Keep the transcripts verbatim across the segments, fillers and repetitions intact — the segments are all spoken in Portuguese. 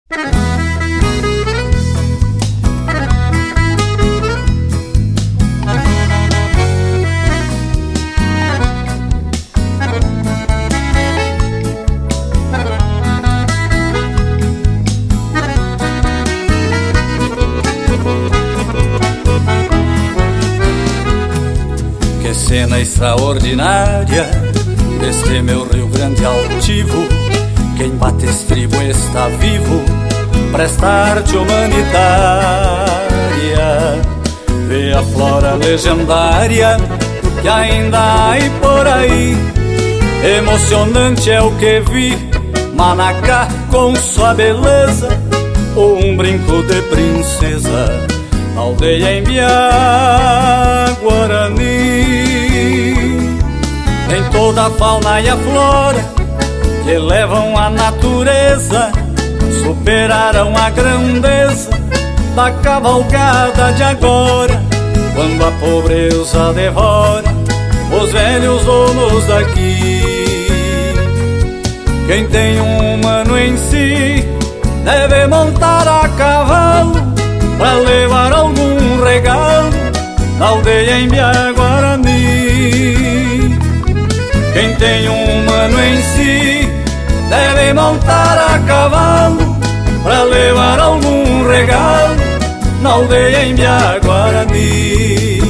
Que cena extraordinária deste meu Rio Grande altivo. Quem bate estribo está vivo, presta arte humanitária. Vê a flora legendária que ainda há aí por aí. Emocionante é o que vi, Manacá com sua beleza, um brinco de princesa, aldeia em Biá, Guarani. Tem toda a fauna e a flora que levam a natureza, superaram a grandeza da cavalgada de agora, quando a pobreza devora os velhos donos daqui. Quem tem um humano em si deve montar a cavalo pra levar algum regalo na aldeia em Biá, Guarani. Quem tem um humano em si deve montar a cavalo pra levar algum regalo na aldeia em Biá, Guarani.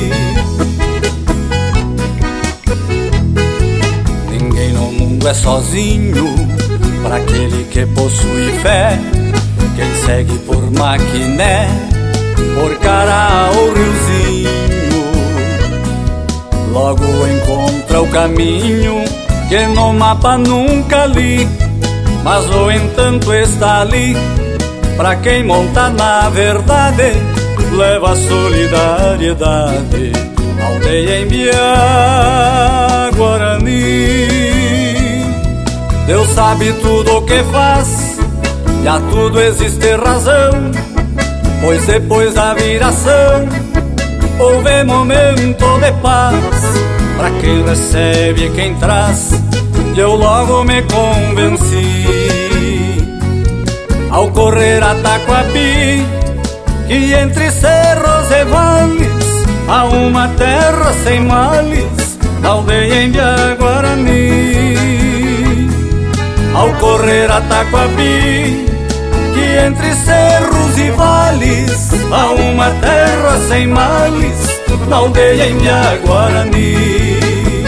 Ninguém no mundo é sozinho pra aquele que possui fé. Quem segue por Maquiné, por Cará ou Riozinho, logo encontra o caminho que no mapa nunca li, mas no entanto está ali. Pra quem monta na verdade, leva a solidariedade, aldeia em Biá, Guarani. Deus sabe tudo o que faz e a tudo existe razão, pois depois da viração houve momento de paz pra quem recebe e quem traz. E eu logo me convenci ao correr a Taquapi que entre cerros e vales há uma terra sem males, na aldeia em Biá, Guarani. Ao correr a Taquapi que entre cerros e vales há uma terra sem males, na aldeia em Biá, Guarani.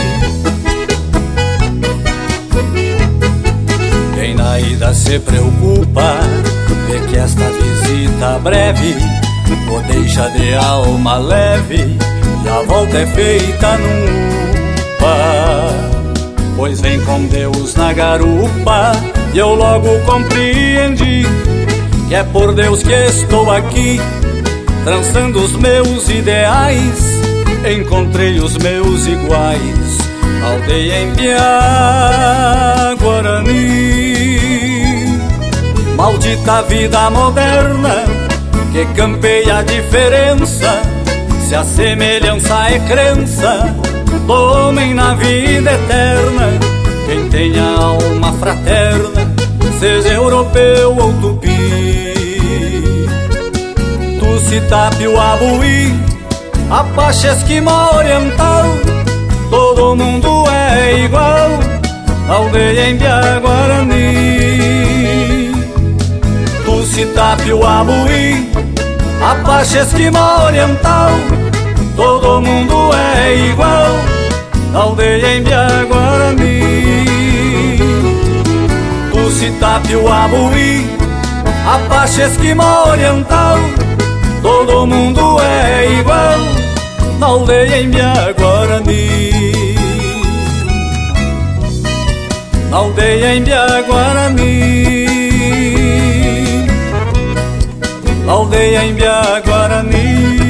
Quem na ida se preocupa vê que esta visita breve o deixa de alma leve, e a volta é feita num upa, pois vem com Deus na garupa. E eu logo compreendi que é por Deus que estou aqui, trançando os meus ideais, encontrei os meus iguais, aldeia em Biá, Guarani. Maldita vida moderna que campeia a diferença, se a semelhança é crença do homem na vida eterna. Quem tem a alma fraterna, seja europeu ou tupi, Tuci, Tapiuabuí, Apache, Esquimó, Oriental, todo mundo é igual, aldeia em Biá, Guarani. Tuci, Tapiuabuí, Apache, Esquimó, Oriental, todo mundo é igual, aldeia em Biá, Guarani. Tuci, Tapiuabuí, Apache, Esquimó, Oriental, todo mundo é igual, na aldeia em Biá, Guarani. Na aldeia em Biá, Guarani. Na aldeia em Biá, Guarani.